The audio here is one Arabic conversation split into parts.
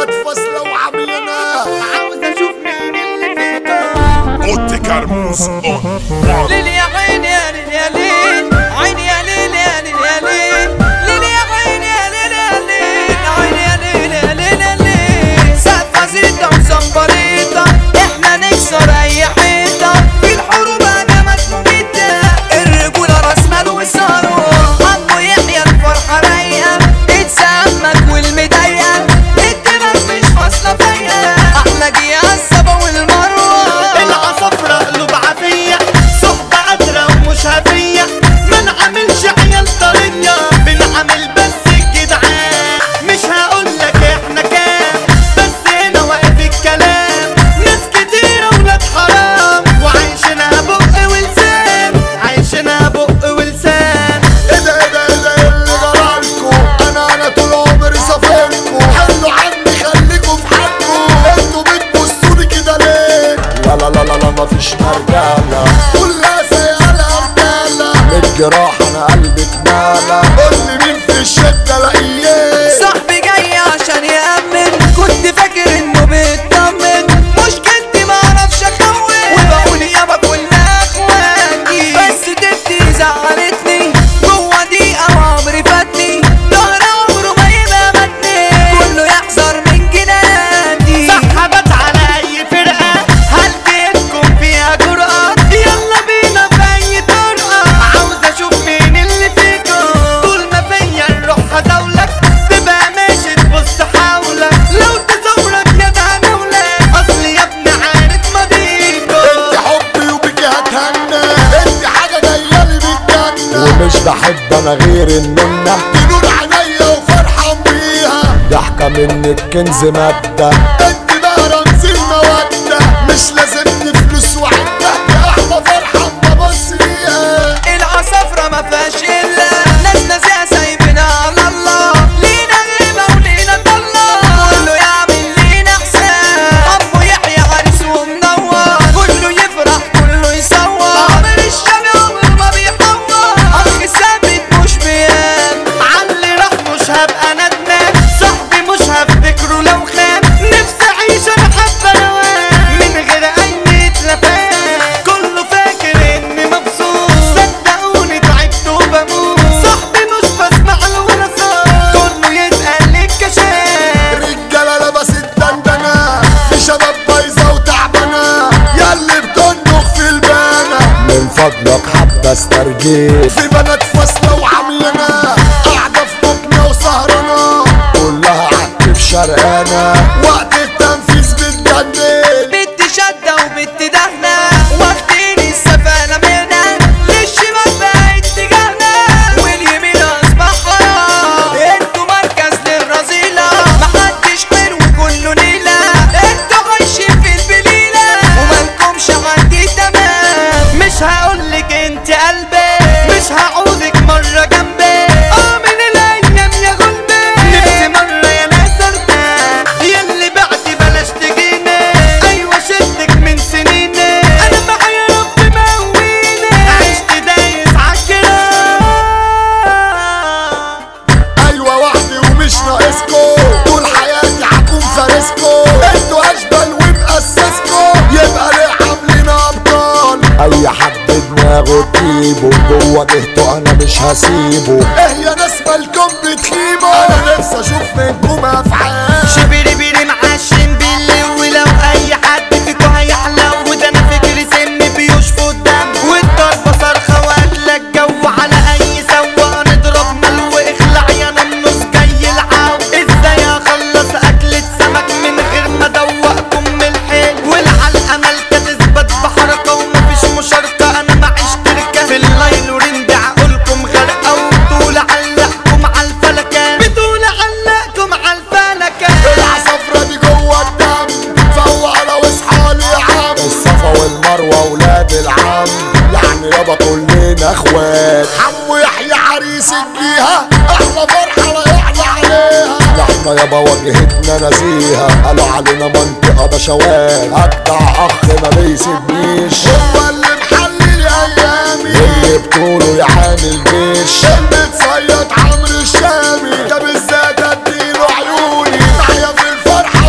بنات فاصلة وعاملينها. عاوز اشوف مين اللي فيكم. اوتي كرموز ليل يا عيني يا ليل يا ليل، عيني يا ليل يا ليل يا ليل، ليل يا عيني يا ليل يا ليل، عيني يا ليل يا ليل يا ليل. سقفة زيتة وزمبريطة، احنا نكسر اي حيطة في الحروب هجمات مميتة. الرجولة راس مال وثروة، عمو يحيى الفرحة رايقة، اتسمك والمضايقة، الدماغ مش فاصلة فيا. احلى جيا الصبا والمروة، العصافرة قلوب عافية، صحبة قادرة ومش هفية. ما نعملش عيال طرية، بنعمل بس الجدعان. مش هقولك احنا كام، بس هنا واقف الكلام. ناس كتيرة ولاد حرام، وعايشينها بق ولسان، عايشينها بق ولسان. ايه ده ايه ده ايه ده ايه اللي جرالكوا؟ انا طول عمري سافركوا، حلوا عني خليكوا في حالكوا. انتوا بتبصولي كده ليه؟ لا لا لا لا لا مفيش مرجالة، كلها سيالة رجالة. من الجراح انا قلبي اتمالى، قولي مين في الشدة لاقيه. صاحبي جاي عشان يأمن، كنت فاكر انه بيطمن. مشكلتي معرفش اخون، وبقول يابا كلنا اخواتي. بس تبتي زعلتني، جوا دقيقة وعمري فاتني. ظهر عمره ما يبقى متني، كله يحذر من جناني. سحبت على اي فرقة، هل جيتكم فيها جرأة؟ يلا بينا في اي طرقة، عاوز اشوف مين اللي فيكم. طول ما فيا الروح هزاولك، تبقى ماشي تبص حولك. لو تزورك يا ده هنولك، اصل يا ابني عارف ماضيكم. انت حبي وبيكي هتهنى، انت حاجة جايالي بالجنة. ومش بحب انا غير النونة، بنور عينيا وفرحان بيها. ضحكة منك كنز مادة، انت بقى رمز المودة. مش لازمني فلوس وعدة، يا احلى فرحة ببص ليها. العصافرة ما فيهاش الا ناس نازية سايبينها على الله. لينا غيبة ولينا طلة، كله يعمل لينا حساب. عمو يحيى عريس ومنور، كله يفرح كله يصور. عمر الشام عمر ما بيحور، اخ ثابت مش بيام. علي راح مش هبقى ندمان، صاحبي مش هفتكره لو خان. نفسي اعيش انا حبة روان، من غير اي اتلفات. كله فاكر اني مبسوط، صدقوني تعبت وبموت. صاحبي مش بسمع له ولا صوت، كله يسأل الكشاف. رجالة لبست دندنة، في شباب بايظة وتعبانة، ياللي بتنضخ في البانة. من فضلك حبة استرجيل، في بنات فاصلة وعاملينها، قاعدة في مبنى وسهرانة، كلها عك في شرقانة. وقت التنفيذ بتجنن، بنت شدة وبنت دهنة، واخدين السفانة منها. للشمال بقى اتجاهنا، واليمين اصبح حرام. انتوا مركز للرذيلة، محدش حلو كله نيلة. انتوا عايشين في البليلة، ومالكمش عندي تمام. مش هقولك انت قلبي، مش هعوزك مرة جنبي. من الايام يا غلبي، نفسي مرة يا ناس ارتاح. ياللي بعدي بلاش تجيني، ايوه شدك من سنيني. انا معايا ربي مقويني، عشت دايس عالجراح. ايوه وحدي ومش ناقصكو، طول حياتي هكون فارسكو. انتوا اشبال ومقسسكو، يبقى ليه عاملين ابطال. اي حد دماغه تجيبه، جوه جهته انا مش هسيبه. ايه يا ناس مالكم بتخيبوا، انا نفسي اشوف منكم افعال. شبيري بيري معشم بالليل، ولو اي حد فيكو هيحلو. وده انا فكري سن بيشفط الدم، والضربة صرخة واكلة الجو. على اي سوا نضرب ملو، اخلع يا نمنوس جاي العو. ازاي اخلص اكلة سمك من غير ما ادوقكم من الحيل. والعلقة مالكة تثبت بحركة، ومفيش مشاركة انا معيش تركة. في الليل ورند عقولكم غرقة، وبطول علقكم عالفلكة، بطول علقكم عالفلكة. العصافرة دي جوه الدم، فوق على واصحالي يا عم. الصفا والمروة ولاد العم، يعني يابا كلنا اخوات. عمو يحيى عريس الجيهة، احلى فرحة لا يحلى عليها. احنا يابا واجهتنا نزيهة، قالوا علينا منطقة بشوات. اجدع اخ ما بيسيبنيش، هو اللي محلل ايامي. اللي بطوله يعاني الجيش، اللي اتصيد عمرو الشامي. ده بالذات اديله عيوني، معايا في الفرحة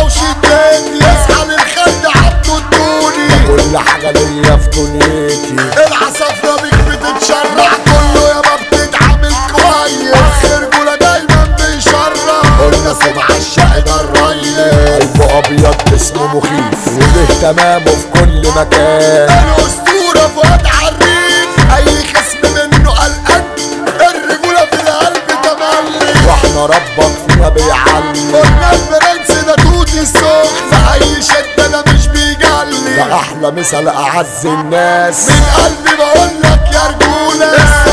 تمامه في كل مكان. الاسطورة فؤاد عريف اي خصم منه قلقان، الرجولة في القلب تملي واحنا ربك فينا بيعلي. قلنا البرنس ده توت السوق في اي شدة ده مش بيجلي، ده احلى مثال اعز الناس من قلبي بقولك يا رجولة.